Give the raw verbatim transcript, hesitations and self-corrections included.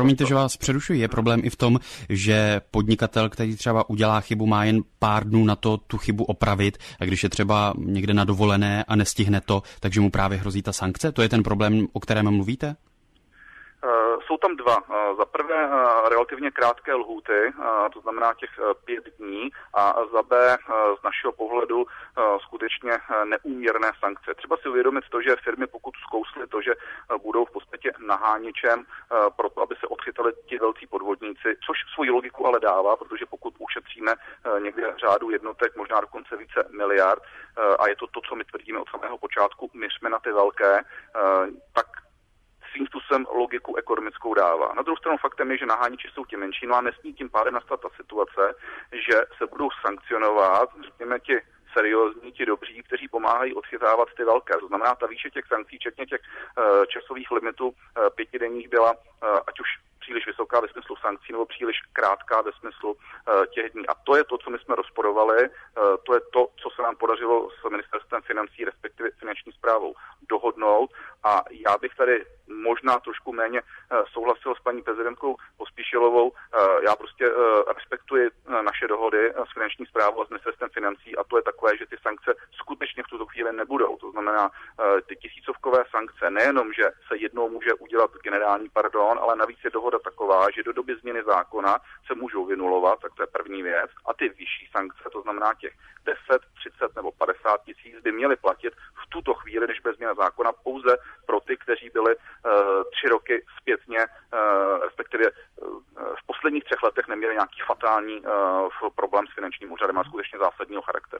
Promiňte, že vás přerušuji. Je problém i v tom, že podnikatel, který třeba udělá chybu, má jen pár dnů na to tu chybu opravit, a když je třeba někde na dovolené a nestihne to, takže mu právě hrozí ta sankce? To je ten problém, o kterém mluvíte? Jsou tam dva. Za prvé relativně krátké lhůty, to znamená těch pět dní, a za B z našeho pohledu skutečně neúměrné sankce. Třeba si uvědomit to, že firmy, pokud zkously to, že budou v podstatě naháněčem pro to, aby se odchytali ti velcí podvodníci, což svoji logiku ale dává, protože pokud ušetříme někde řádu jednotek, možná dokonce více miliard, a je to to, co my tvrdíme od samého počátku, měřme na ty velké, tak svým způsobem logiku ekonomickou dává. Na druhou stranu faktem je, že nahániči jsou ti menší, no a nesmí tím pádem nastat ta situace, že se budou sankcionovat, řekněme, ti seriózní, ti dobří, kteří pomáhají odchytávat ty velké. To znamená, ta výše těch sankcí, včetně těch uh, časových limitů uh, pětidenních byla, uh, ať už příliš vysoká ve smyslu sankcí nebo příliš krátká ve smyslu uh, těch dní. A to je to, co my jsme rozporovali, uh, to je to, co se nám podařilo s ministerstvem financí, respektive finanční správou dohodnout. A já bych tady možná trošku méně uh, souhlasil s paní prezidentkou Pospíšilovou. Uh, já prostě uh, respektuji uh, naše dohody uh, s finanční správou a s ministerstvem financí, a to je takové, že ty sankce skutečně v tuto chvíli nebudou. To znamená, uh, ty tisícovkové sankce nejenom, že se jednou může udělat generální pardon, ale navíc je dohoda taková, že do doby změny zákona se můžou vynulovat, tak to je první věc. A ty vyšší sankce, to znamená těch deset, třicet nebo padesát tisíc, by měly platit v tuto chvíli, než bude změna zákona, pouze pro ty, kteří byli uh, tři roky zpětně, uh, respektive uh, v posledních třech letech neměli nějaký fatální uh, problém s finančním úřadem a skutečně zásadního charakteru.